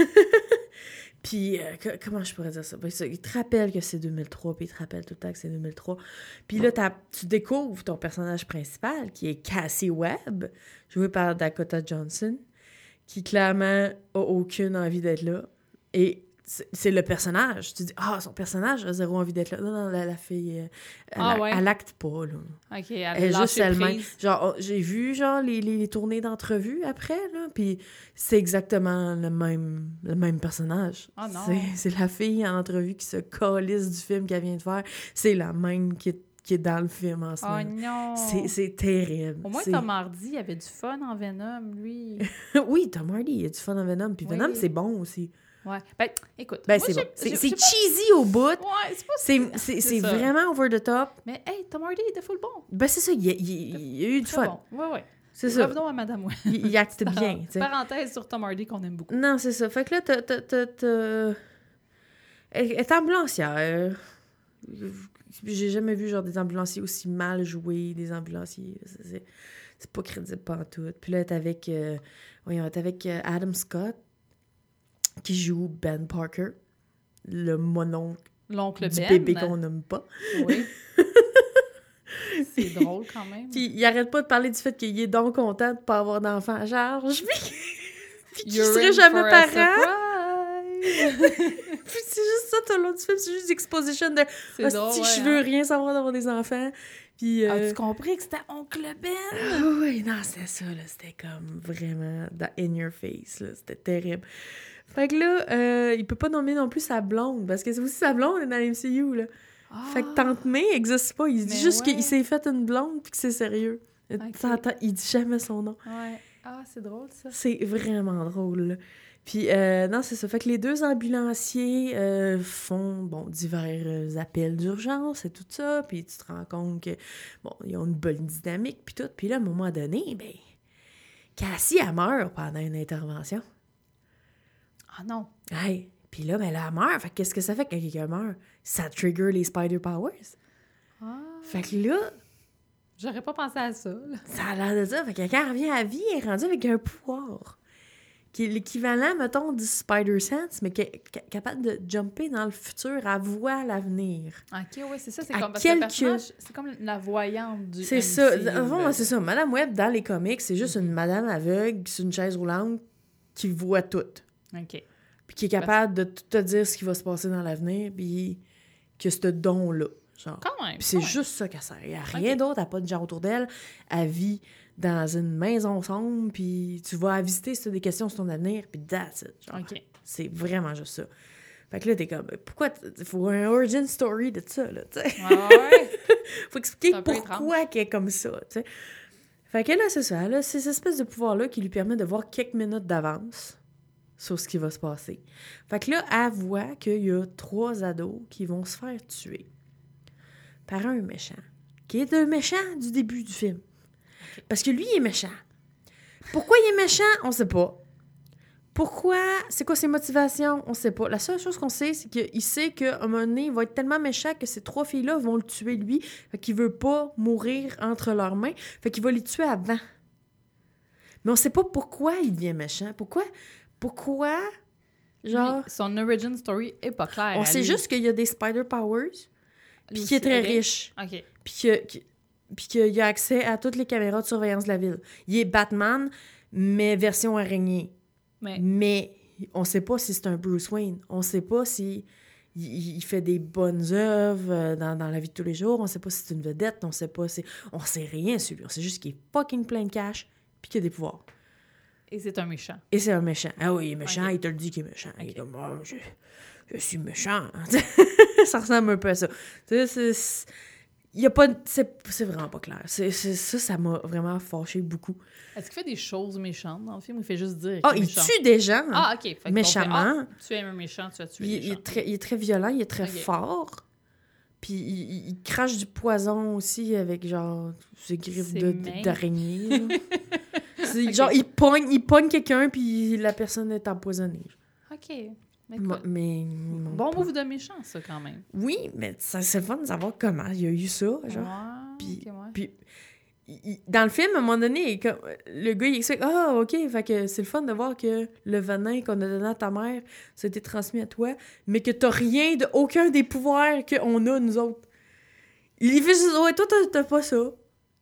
Puis, euh, que- comment je pourrais dire ça? Ben, ça? Il te rappelle que c'est deux mille trois, puis il te rappelle tout le temps que c'est deux mille trois. Puis là, t'as- tu découvres ton personnage principal, qui est Cassie Webb, joué par Dakota Johnson, qui clairement a aucune envie d'être là. Et c'est c'est le personnage. Tu dis, ah, son personnage a zéro envie d'être là. Non, non, la, la fille, euh, elle, Ah a- ouais. elle acte pas, là. OK, elle, Elle est a juste lâché elle-même. prise. Genre, on- j'ai vu, genre, les, les, les tournées d'entrevues après, là, puis c'est exactement le même, le même personnage. Ah non. C'est- C'est la fille en entrevue qui se calisse du film qu'elle vient de faire. C'est la même qui est, qui est dans le film en ce Oh moment. non! C'est c'est terrible. Au moins, C'est- Tom Hardy, il avait du fun en Venom, lui. Oui, Tom Hardy, il y a du fun en Venom. Puis Oui. Venom, c'est bon aussi. Ouais. Ben, écoute. Ben, moi, c'est j'ai- bon. C'est j'ai- c'est j'ai pas- cheesy au bout. Ouais, c'est pas... C'est c'est- c'est ça. vraiment over the top. Mais hey, Tom Hardy, il était full bon. Ben, c'est ça, il y a, il y a- il y a eu du Très fun. bon. Ouais, ouais. C'est ça. Revenons à Madame Web. Il, il acte bien, tu sais. Parenthèse sur Tom Hardy qu'on aime beaucoup. Non, c'est ça. Fait que là, t'as... t'as- t'as- t'as- Elle est ambulancière. J'ai jamais vu genre des ambulanciers aussi mal joués, des ambulanciers. C'est- C'est c'est pas crédible pantoute. Puis là, t'es avec... euh, voyons, t'es avec euh, Adam Scott, qui joue Ben Parker, le mononcle L'oncle du Ben. bébé qu'on nomme pas. Oui. C'est drôle quand même. Puis il arrête pas de parler du fait qu'il est donc content de pas avoir d'enfant à charge. Puis, puis qu'il You're serait in jamais for a parent. surprise. Puis c'est juste ça tout le long du film, c'est juste l'exposition de C'est ah, drôle, si ouais, je veux hein. rien savoir d'avoir des enfants. Puis euh... As-tu compris que c'était Oncle Ben? ah oui, non, c'était ça là, c'était comme vraiment dans in your face là, c'était terrible. Fait que là, euh, il peut pas nommer non plus sa blonde parce que c'est aussi sa blonde est dans l'M C U là. Ah, Fait que Tante May existe pas, il dit Mais juste ouais. qu'il s'est fait une blonde puis que c'est sérieux. Ok. T'entends, il dit jamais son nom. ouais. Ah, c'est drôle ça. C'est vraiment drôle. Là. Puis, euh, non, c'est ça. Fait que les deux ambulanciers euh, font, bon, divers euh, appels d'urgence et tout ça. Puis tu te rends compte que, bon, ils ont une bonne dynamique, puis tout. Puis là, à un moment donné, ben, Cassie, elle meurt pendant une intervention. Ah non. Hey! Puis là, ben, là, elle meurt. Fait que qu'est-ce que ça fait quand quelqu'un meurt? Ça trigger les Spider Powers. Ah, Fait que là, j'aurais pas pensé à ça. Là. ça a l'air de ça. Fait que quand elle revient à la vie, elle est rendue avec un pouvoir. Qui est l'équivalent, mettons, du Spider-Sense, mais qui est ca- capable de jumper dans le futur, à voir l'avenir. Ok, oui, c'est ça. C'est À comme, parce que le quelques- personnage, c'est comme la voyante du C'est M C U, ça. En fond, là. c'est ça. Madame Webb, dans les comics, c'est juste une madame aveugle sur une chaise roulante qui voit tout. Ok. Puis qui est capable de tout te dire ce qui va se passer dans l'avenir, puis que ce don-là. Genre. Quand même. Puis c'est quand même. juste ça qu'elle sert. Il n'y a rien Ok. d'autre, elle n'a pas de gens autour d'elle. Elle vit dans une maison sombre, puis tu vas la visiter si tu as des questions sur ton avenir, puis that's it. Genre. Ok. C'est vraiment juste ça. Fait que là, t'es comme, pourquoi... Il faut un origin story de ça, là, tu sais. Ouais, ouais. Faut expliquer C'est un peu pourquoi qu'elle est comme ça, tu sais. Fait que là, c'est ça. Elle a cette espèce de pouvoir-là qui lui permet de voir quelques minutes d'avance sur ce qui va se passer. Fait que là, elle voit qu'il y a trois ados qui vont se faire tuer par un méchant qui est le méchant du début du film. Okay. Parce que lui, il est méchant. Pourquoi il est méchant? On sait pas. Pourquoi? C'est quoi ses motivations? On sait pas. La seule chose qu'on sait, c'est qu'il sait qu'à un moment donné, il va être tellement méchant que ces trois filles-là vont le tuer, lui. Fait qu'il veut pas mourir entre leurs mains. Fait qu'il va les tuer avant. Mais on sait pas pourquoi il devient méchant. Pourquoi? Pourquoi? Genre... Lui, son origin story est pas clair. On sait lui. juste qu'il y a des spider powers, puis qu'il est très okay. riche. OK. Puis qu'il puis qu'il a accès à toutes les caméras de surveillance de la ville. Il est Batman, mais version araignée. Mais, mais on sait pas si c'est un Bruce Wayne. On sait pas si il, il fait des bonnes œuvres dans, dans la vie de tous les jours. On sait pas si c'est une vedette. On sait pas si... On sait rien sur lui. On sait juste qu'il est fucking plein de cash puis qu'il a des pouvoirs. Et c'est un méchant. Et c'est un méchant. Ah oui, il est méchant. Okay. Il te le dit qu'il est méchant. Okay. Il est comme, oh, je, je suis méchant. Ça ressemble un peu à ça. Tu sais, c'est... Il y a pas... C'est, c'est vraiment pas clair. C'est, c'est, ça, ça m'a vraiment fâché beaucoup. Est-ce qu'il fait des choses méchantes dans le film ou il fait juste dire Ah, qu'il est il méchant? tue des gens. Ah, OK. Fait que méchamment. Fait, ah, tu aimes un méchant, tu as tué il, des il, gens. est très, il est très violent, il est très okay. fort. Puis il, il, il crache du poison aussi avec, genre, ses griffes de, de, d'araignée. C'est, okay. Genre, il pogne, il pogne quelqu'un, puis la personne est empoisonnée. OK. Mais, Ma, mais bon move de méchant, ça, quand même. Oui, mais ça, c'est fun de savoir comment il y a eu ça, genre. Ouais, puis, okay, ouais. puis il, dans le film, à un moment donné, comme, le gars, il explique « Ah, OK, fait que c'est le fun de voir que le venin qu'on a donné à ta mère, ça a été transmis à toi, mais que t'as rien, de aucun des pouvoirs qu'on a, nous autres. » Il fait juste « Ouais, toi, t'as, t'as pas ça. »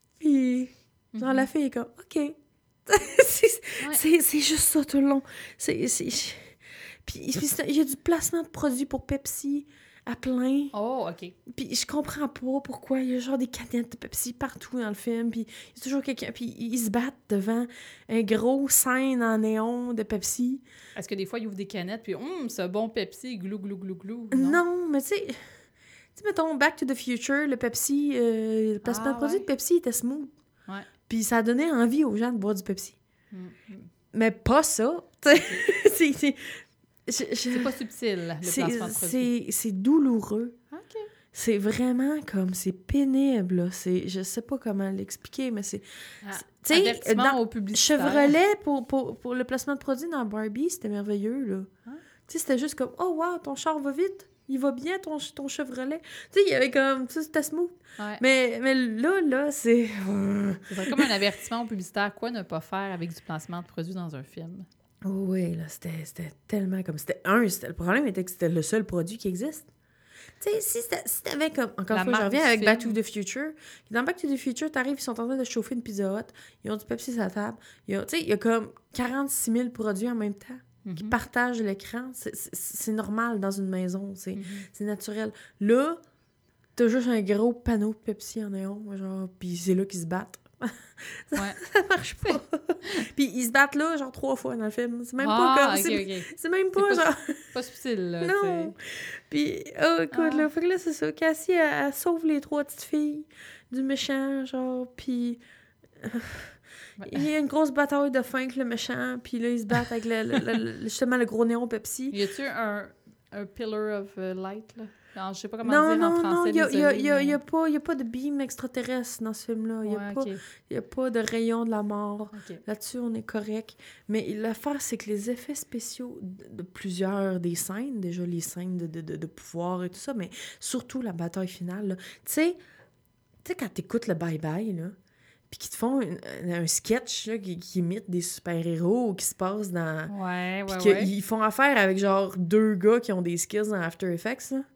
Puis, genre, mm-hmm. la fille est comme « OK. » c'est, ouais. c'est, c'est juste ça tout le long. C'est... c'est... Puis il y a du placement de produits pour Pepsi à plein. Oh, OK. Puis je comprends pas pourquoi. Il y a genre des canettes de Pepsi partout dans le film. Puis il y a toujours quelqu'un... Puis ils se battent devant un gros scène en néon de Pepsi. Est-ce que des fois, ils ouvrent des canettes puis hum, ce bon Pepsi, glou, glou, glou, glou? Non, non mais tu sais... Tu sais, mettons, Back to the Future, le Pepsi... Euh, le placement ah, de produits ouais. de Pepsi était smooth. Ouais. Puis ça donnait envie aux gens de boire du Pepsi. Mm-hmm. Mais pas ça. Okay. c'est... c'est Je, je... C'est pas subtil, le c'est, placement de produit. C'est, c'est douloureux. OK. C'est vraiment comme... C'est pénible, là. C'est, je sais pas comment l'expliquer, mais c'est... Ah, c'est avertissement dans, au publicitaire. Chevrolet, pour, pour, pour le placement de produit dans Barbie, c'était merveilleux, là. Hein? Tu sais, c'était juste comme... Oh, wow, ton char va vite. Il va bien, ton, ton Chevrolet. Tu sais, il y avait comme... Tu sais, c'était smooth. Ouais. Mais, mais là, là, c'est... C'est comme un avertissement au publicitaire. Quoi ne pas faire avec du placement de produit dans un film? Oh oui, là, c'était, c'était tellement comme... C'était un, c'était, le problème était que c'était le seul produit qui existe. Tu sais, si, si t'avais comme... Encore une fois, je reviens avec film. Back to the Future. Dans Back to the Future, t'arrives, ils sont en train de chauffer une Pizza Hut. Ils ont du Pepsi sur la table. Tu sais, il y a comme quarante-six mille produits en même temps mm-hmm. qui partagent l'écran. C'est, c'est, c'est normal dans une maison. C'est, mm-hmm. c'est naturel. Là, t'as juste un gros panneau de Pepsi en néon, genre, puis c'est là qu'ils se battent. ça, ouais. ça marche pas. Puis ils se battent là, genre, trois fois dans le film. C'est même ah, pas comme... Okay, c'est, okay. c'est même pas, c'est pas genre... pas subtil, là. Non! Puis, oh, écoute, ah. là, fait que là, c'est ça. Cassie, elle, elle sauve les trois petites filles du méchant, genre, puis... Euh, ouais. Il y a une grosse bataille de fin avec le méchant, puis là, ils se battent avec, le, le, le, justement, le gros néon Pepsi. Y a-tu un, un pillar of light, là? Non, je sais pas comment non, dire non, en français. Non, il n'y a, y a, y a, mais... y a, pas, y a pas de beam extraterrestre dans ce film-là. Il n'y a, ouais, okay. a pas de rayon de la mort. Okay. Là-dessus, on est correct. Mais l'affaire, c'est que les effets spéciaux de, de plusieurs des scènes, déjà les scènes de, de, de, de pouvoir et tout ça, mais surtout la bataille finale, tu sais, tu sais, quand t'écoutes le bye-bye, là, puis qu'ils te font un, un sketch là, qui, qui imite des super-héros ou qui se passe dans... Ouais, ouais, puis ouais. qu'ils font affaire avec, genre, deux gars qui ont des skills dans After Effects, là.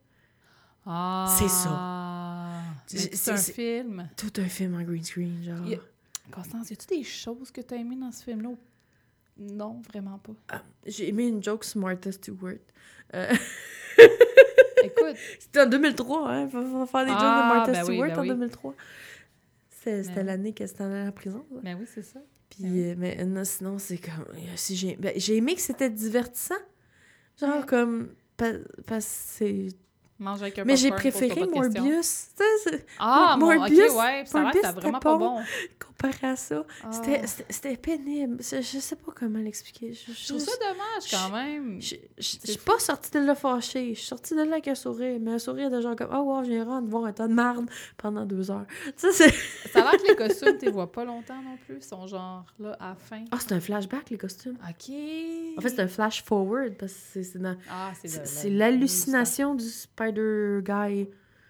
Ah, c'est ça. C'est, c'est un c'est film. Tout un film en green screen, genre. Y a... Constance, y a-tu des choses que t'as aimées dans ce film-là? Non, vraiment pas. Ah, j'ai aimé une joke sur Martha Stewart. Euh... Écoute. C'était en deux mille trois, hein? Faut, faut faire des ah, jokes de Martha ben Stewart oui, ben en oui. deux mille trois. C'était, c'était ben l'année qu'elle était allée à la prison. Là. Ben oui, c'est ça. Puis, ben oui. euh, mais non, sinon, c'est comme... Si j'ai... Ben, j'ai aimé que c'était divertissant. Genre, ouais. comme... Parce que c'est... Manger avec un mais j'ai préféré Morbius. Ah, Morbius, okay, ouais, ça a l'air que c'était vraiment pas bon. comparé à ça. Ah. C'était, c'était, c'était pénible. Je, je sais pas comment l'expliquer. Je, Je trouve ça dommage quand même. Je, je, je suis pas sortie de là fâchée. Je suis sortie de là avec un sourire. Mais un sourire de genre comme « Oh wow, je viens de voir un tas de marde pendant deux heures. » Tu sais, c'est... Ça a l'air que les costumes, tu les vois pas longtemps non plus. Ils sont genre là à la fin. Ah, c'est un flashback, les costumes. OK. En fait, c'est un flash forward parce que c'est, c'est, dans... Ah, c'est, c'est, la, c'est la, l'hallucination du Spider-Guy.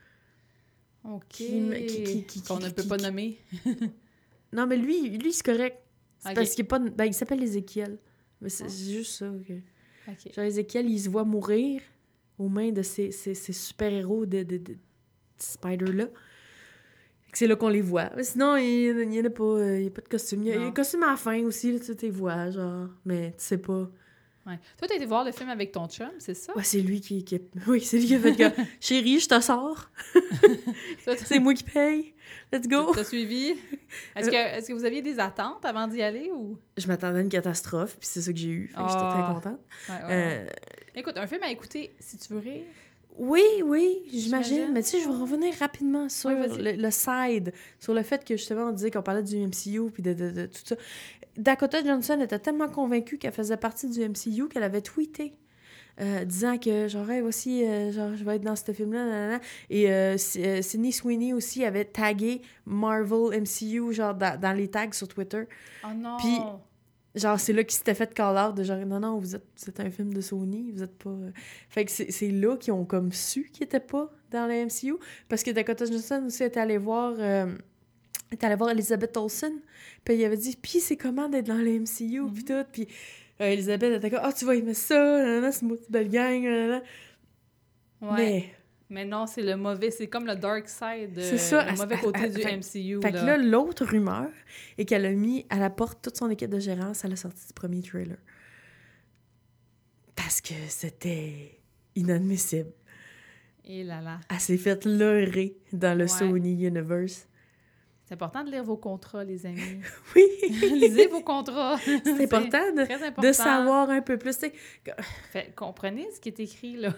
OK. Qui, qui, qui, qui, Qu'on ne qui, peut qui, pas qui... nommer. Non, mais lui, lui c'est correct. C'est okay. parce qu'il est pas... Ben, il s'appelle Ézéchiel. Mais c'est, oh. c'est juste ça, OK. okay. Genre, Ézéchiel, il se voit mourir aux mains de ces, ces, ces super-héros de, de, de, de Spider-là. C'est là qu'on les voit. Mais sinon, il n'y en a pas, il n'y a pas de costume. Il y a, il y a un costume à la fin aussi, là, tu les vois, genre. Mais tu sais pas... Ouais. Toi, t'as été voir le film avec ton chum, c'est ça? Ouais, c'est lui qui... qui... Oui, c'est lui qui a fait que « Chérie, je te sors. C'est moi qui paye. Let's go. » T'as suivi? Est-ce que, est-ce que vous aviez des attentes avant d'y aller ou? Je m'attendais à une catastrophe, puis c'est ça que j'ai eu. Fait que oh. J'étais très contente. Ouais, ouais, euh... ouais. Écoute, un film à écouter, si tu veux rire. Oui, oui, j'imagine. j'imagine. Mais tu sais, je vais revenir rapidement sur oui, le, le side, sur le fait que justement, on disait qu'on parlait du M C U puis de, de, de tout ça. Dakota Johnson était tellement convaincue qu'elle faisait partie du M C U qu'elle avait tweeté euh, disant que, genre, hey, voici, euh, genre, je vais être dans ce film-là, nanana. Et euh, euh, Sydney Sweeney aussi avait tagué Marvel M C U, genre, dans, dans les tags sur Twitter. Oh non! Puis, genre, c'est là qu'ils s'étaient fait call-out de genre, non, non, vous êtes, vous êtes un film de Sony, vous êtes pas... Fait que c'est, c'est là qu'ils ont comme su qu'ils étaient pas dans le M C U, parce que Dakota Johnson aussi était allée voir... Euh, était allée voir Elizabeth Olsen, puis il avait dit « Puis c'est comment d'être dans le M C U? Mm-hmm. » Puis tout, puis euh, Elizabeth était comme « Ah, oh, tu vas aimer ça, nanana, c'est une belle gang, nanana. » Ouais. Mais... Mais non, c'est le mauvais, c'est comme le dark side, c'est ça, le mauvais côté à, à, du fait, M C U. Fait là. que là, l'autre rumeur est qu'elle a mis à la porte toute son équipe de gérance à la sortie du premier trailer. Parce que c'était inadmissible. Et là là. Elle s'est faite leurrer dans le ouais. Sony Universe. C'est important de lire vos contrats, les amis. Oui! Lisez vos contrats. C'est, c'est important, de, très important de savoir un peu plus. Fait, comprenez ce qui est écrit, là.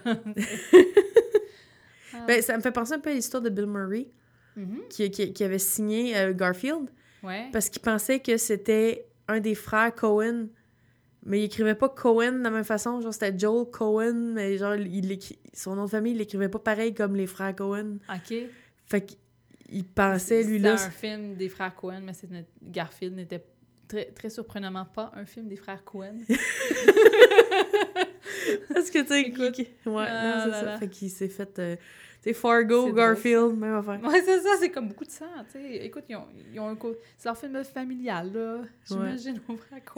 Ben, ça me fait penser un peu à l'histoire de Bill Murray, mm-hmm. qui, qui, qui avait signé euh, Garfield, ouais. parce qu'il pensait que c'était un des frères Coen, mais il écrivait pas Coen de la même façon, genre c'était Joel Coen, mais genre il écrit, son nom de famille, il l'écrivait pas pareil comme les frères Coen. OK. Fait qu'il pensait, lui-là... C'était un film des frères Coen, mais c'est notre... Garfield n'était très, très surprenamment pas un film des frères Coen. Parce que, tu sais, écoute... Ouais, ah, non, c'est là, ça. Là. Fait qu'il s'est fait... Euh, tu sais, Fargo, c'est Garfield, drôle, même affaire. Ouais, c'est ça, c'est comme beaucoup de sang, tu sais. Écoute, ils ont, ils ont un... Co... C'est leur film familial, là. J'imagine ouais. Aux frères Coen.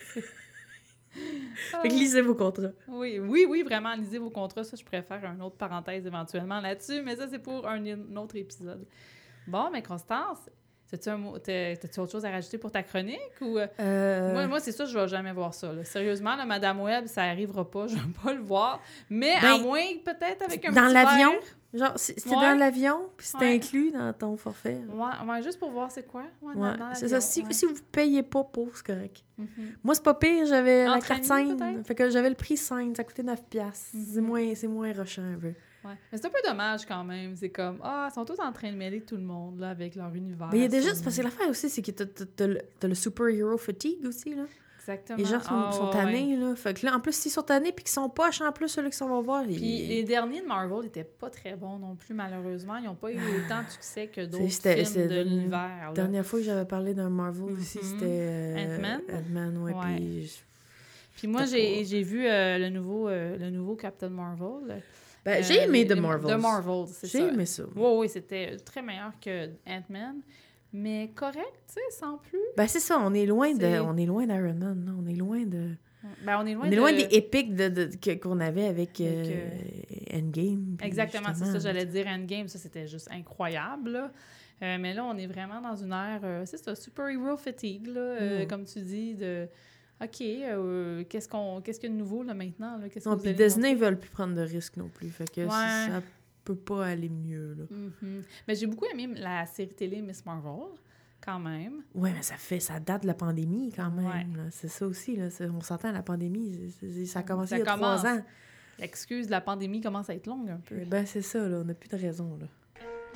Fait que lisez vos contrats. Oui, oui, oui, vraiment, lisez vos contrats. Ça, je pourrais faire une autre parenthèse éventuellement là-dessus, mais ça, c'est pour un, un autre épisode. Bon, mais Constance, t'as-tu, un mot, t'as, t'as-tu autre chose à rajouter pour ta chronique? Ou... Euh... Moi, moi, c'est ça, je vais jamais voir ça. Là. Sérieusement, là, Madame Web, ça arrivera pas, je vais pas le voir. Mais ben, à moins, peut-être, avec un dans petit l'avion? verre. Genre, c'était ouais. dans l'avion, puis c'était ouais. inclus dans ton forfait. Ouais, ouais, juste pour voir c'est quoi. Ouais, ouais. Dans, dans c'est ça. Si, ouais. si vous payez pas pour, c'est correct. Mm-hmm. Moi, c'est pas pire, j'avais Entre la carte scène. Fait que j'avais le prix scène, ça coûtait neuf piastres. Mm-hmm. C'est moins, c'est moins rushant un peu. Ouais. Mais c'est un peu dommage quand même. C'est comme, ah, ils sont tous en train de mêler tout le monde là, avec leur univers. Mais il y a déjà, c'est parce que l'affaire aussi, c'est que t'as, t'as, t'as, le, t'as le super-hero fatigue aussi, là. Exactement. Les gens sont, oh, sont tannés, ouais. là. Fait que là, en plus, s'ils sont tannés puis qu'ils sont poches, en plus, ceux-là qui s'en vont voir. Puis ils... les derniers de Marvel n'étaient pas très bons non plus, malheureusement. Ils n'ont pas eu autant de succès que d'autres c'était, films c'était de l'univers. La dernière fois que j'avais parlé d'un Marvel mm-hmm. aussi, c'était... Euh, Ant-Man? Ant-Man, ouais. ouais. Puis, puis moi, j'ai, j'ai vu euh, le, nouveau, euh, le nouveau Captain Marvel. Ben, euh, j'ai aimé The Marvels. The Marvels, c'est j'ai ça. J'ai aimé ça. Oui, oui, c'était très meilleur que Ant-Man. Mais correct, tu sais, sans plus. Ben, c'est ça, on est loin c'est... de... On est loin d'Iron Man, non? On est loin de... Ben, on est loin, on est de... loin des épiques de, de, que, qu'on avait avec, avec euh, Endgame. Exactement, c'est ça, j'allais dire Endgame. Ça, c'était juste incroyable, là. Euh, mais là, on est vraiment dans une ère... Euh, c'est ça, super-hero fatigue, là, euh, mm. comme tu dis, de... OK, euh, qu'est-ce, qu'on, qu'est-ce qu'il y a de nouveau, là, maintenant? Là? Qu'est-ce non, que puis Disney ne veulent plus prendre de risques non plus, fait que ouais. ça peut pas aller mieux, là. Mm-hmm. Mais j'ai beaucoup aimé la série télé Miss Marvel. Quand même. Oui, mais ça fait ça date de la pandémie quand même. Ouais. Là. C'est ça aussi. Là. C'est, on s'entend, la pandémie, c'est, c'est, ça a commencé ça il y a commence. trois ans. L'excuse de la pandémie commence à être longue un peu. Ben c'est ça, là. On n'a plus de raison. Là.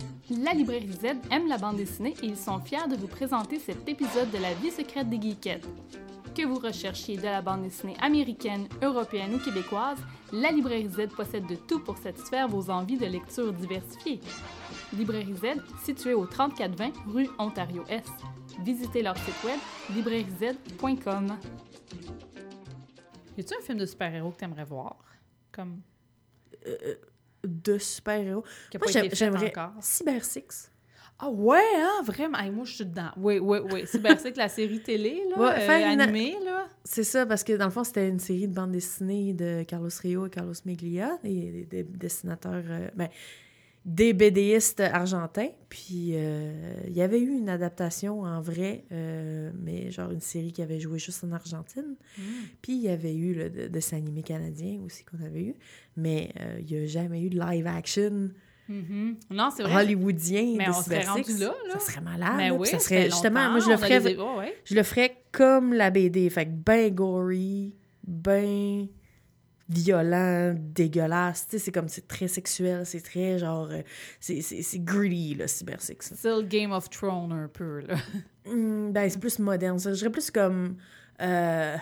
La Librairie Z aime la bande dessinée et ils sont fiers de vous présenter cet épisode de La vie secrète des geekettes. Que vous recherchiez de la bande dessinée américaine, européenne ou québécoise, la Librairie Z possède de tout pour satisfaire vos envies de lecture diversifiées. Librairie Z, située au trente-quatre vingt rue Ontario-Est. Visitez leur site web librairie z point com. Y a-t-il un film de super-héros que tu aimerais voir? Comme... Euh, de super-héros. Qui a Moi, pas j'aim- été fait j'aimerais encore. Cyber Six. Ah ouais, hein, vraiment? Hey, moi, je suis dedans. Oui, oui, oui. Cybersec, la série télé, là, Ouais, euh, faire une- animée, là. C'est ça, parce que dans le fond, c'était une série de bandes dessinées de Carlos Rio et Carlos Meglia, des, des- des dessinateurs, euh, ben, des BDistes argentins. Puis euh, il y avait eu une adaptation en vrai, euh, mais genre une série qui avait joué juste en Argentine. Mm. Puis il y avait eu le de- dessin animé canadien aussi qu'on avait eu, mais euh, il n'y a jamais eu de live action Mhm. Non, c'est vrai. hollywoodien Mais de on serait Cyber Six. rendu là, là. Ça serait malade. Mais là, oui, puis ça ça serait fait justement, longtemps, moi je on le a ferais, les- oh, ouais. je le ferais comme la B D, fait que ben gory, ben violent, dégueulasse. Tu sais, c'est comme, c'est très sexuel, c'est très genre, euh, c'est, c'est, c'est gritty, là, Cyber Six. Still Game of Thrones, un peu, là. Hum, ben, c'est plus moderne, ça. Je dirais plus comme euh,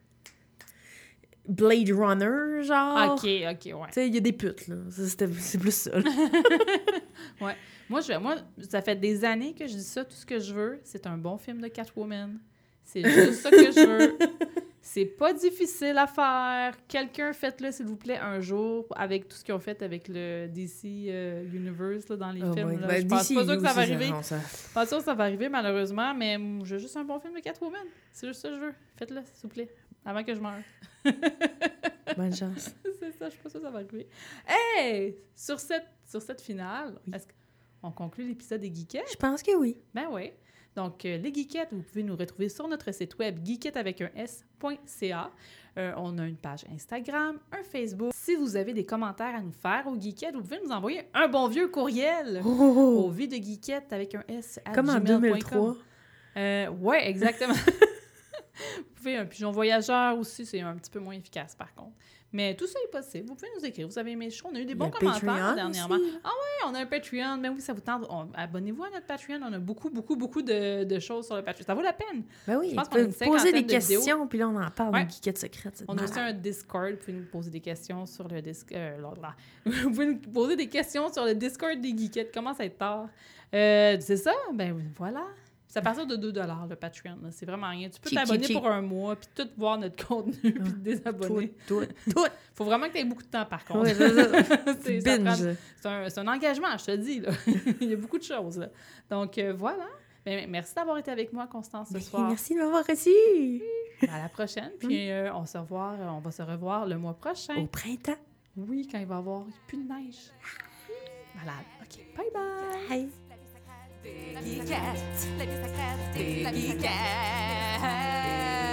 Blade Runner, genre. OK, OK, ouais. Tu sais, il y a des putes, là. Ça, c'était- c'est plus ça. là. Ouais. Moi, je, moi, ça fait des années que je dis ça. Tout ce que je veux, c'est un bon film de Catwoman. C'est juste ça que je veux. C'est pas difficile à faire. Quelqu'un, faites-le, s'il vous plaît, un jour, avec tout ce qu'ils ont fait avec le D C euh, Universe là, dans les Oh films. my là. God. Je pense D C pas sûr que ça va aussi, arriver. non, ça- Pas sûr que ça va arriver, malheureusement, mais mm, je veux juste un bon film de Catwoman. C'est juste ça que je veux. Faites-le, s'il vous plaît, avant que je meure. Bonne chance. C'est ça, je suis pas sûre que ça va arriver. Hey! Sur cette, sur cette finale, Oui. est-ce qu'on conclut l'épisode des Geekettes? Je pense que oui. Ben oui. Donc, euh, les Geekettes, vous pouvez nous retrouver sur notre site web geekette avec un s.ca. Euh, on a une page Instagram, un Facebook. Si vous avez des commentaires à nous faire aux Geekettes, vous pouvez nous envoyer un bon vieux courriel Oh, oh, au oh. vie de geekette avec un s à Comme en gmail point com. deux mille trois. Euh, ouais, exactement. Vous pouvez un pigeon voyageur aussi, c'est un petit peu moins efficace par contre. Mais tout ça est possible. Vous pouvez nous écrire. Vous avez aimé le show. On a eu des Il y bons a commentaires Patreon dernièrement. aussi. Ah ouais, on a un Patreon. Mais oui, ça vous tente. On- Abonnez-vous à notre Patreon. On a beaucoup, beaucoup, beaucoup de, de choses sur le Patreon. Ça vaut la peine. Ben oui, Je pense vous qu'on a une pouvez poser des cinquantaine de vidéos. questions, puis là, on en parle, Ouais. une geekette secrète. c'est On a aussi malade. un Discord. Vous pouvez nous poser des questions sur le Discord. Euh, là, là. Vous pouvez nous poser des questions sur le Discord des Geekettes. Comment ça être tard? Euh, c'est ça? Ben voilà. C'est à partir de deux dollars le Patreon. là. C'est vraiment rien. Tu peux Cheap, t'abonner cheap, pour un mois, puis tout voir notre contenu, puis te désabonner. Tout, tout, tout. Faut vraiment que tu aies beaucoup de temps, par contre. Ouais, c'est ça. C'est- ça Binge. prend- c'est un, c'est un engagement, je te dis. Là. Il y a beaucoup de choses. Là. Donc, euh, voilà. Ben, merci d'avoir été avec moi, Constance, ce Ben, soir. merci de m'avoir reçu. À la prochaine. Puis, euh, on, se revoit, on va se revoir le mois prochain. Au printemps. Oui, quand il va y avoir plus de neige. Malade. OK. Bye-bye. Bye. Des geekettes, la vie secrète des geekettes.